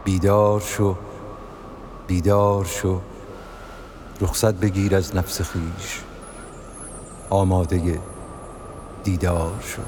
بیدار شو بیدار شو، رخصت بگیر از نفس خویش، آماده دیدار شو.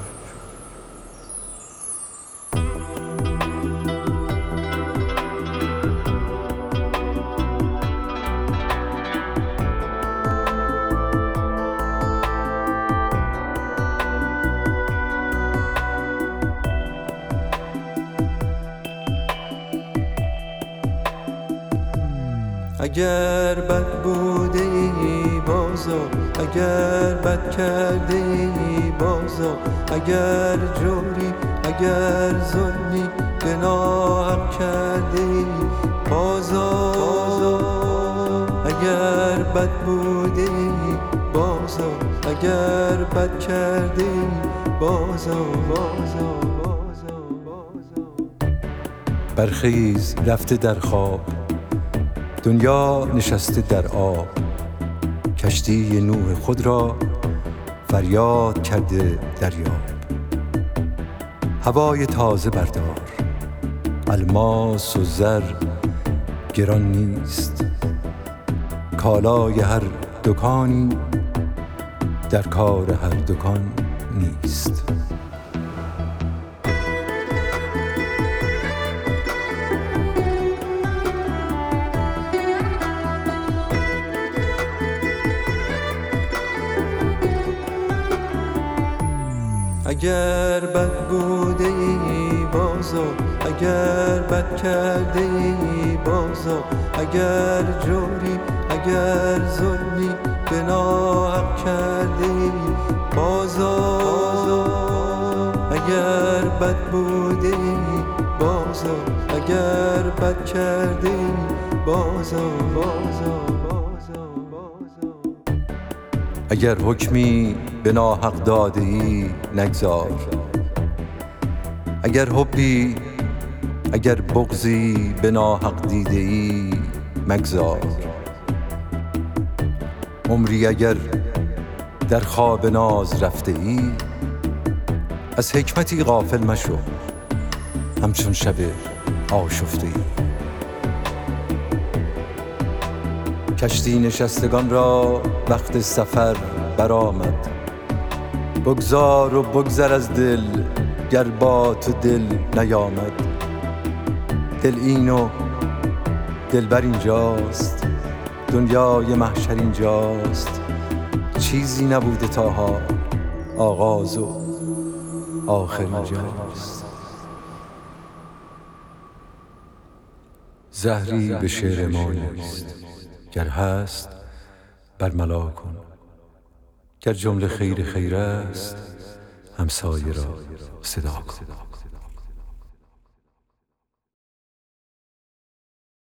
اگر بد بوده ای بازا، اگر بد کرده ای بازا، اگر جوری اگر ظلمی گناه کرده ای بازا، اگر بد بوده ای بازا، اگر بد کرده ای بازا. برخیز رفته در خواب، دنیا نشسته در آب، کشتی نوح خود را فریاد کرده دریاب. هوای تازه بردار، الماس و زر گران نیست، کالای هر دکانی در کار هر دکان نیست. اگر بد بوده ای بازا، اگر بد کرده ای بازا، اگر جوری اگر ظلمی گناه کرده ای بازا، اگر بد بوده ای بازا، اگر بد کرده ای بازا. اگر حکمی به ناحق داده ای نگذار، اگر حبی اگر بغضی به ناحق دیده ای مگذار. عمری اگر در خواب ناز رفته ای، از حکمتی غافل مشو همچون شب آشفته ای. کشتی نشستگان را وقت سفر برآمد، بگذار و بگذر از دل گر با تو دل نیامد. دل این و دلبر اینجاست، دنیای محشر اینجاست، چیزی نبوده تا حال، آغاز و آخر اینجاست. زهری به شعر ما نیست، گر هست برملا کن، گر جمله خیر خیر است همسایه را صدا کن.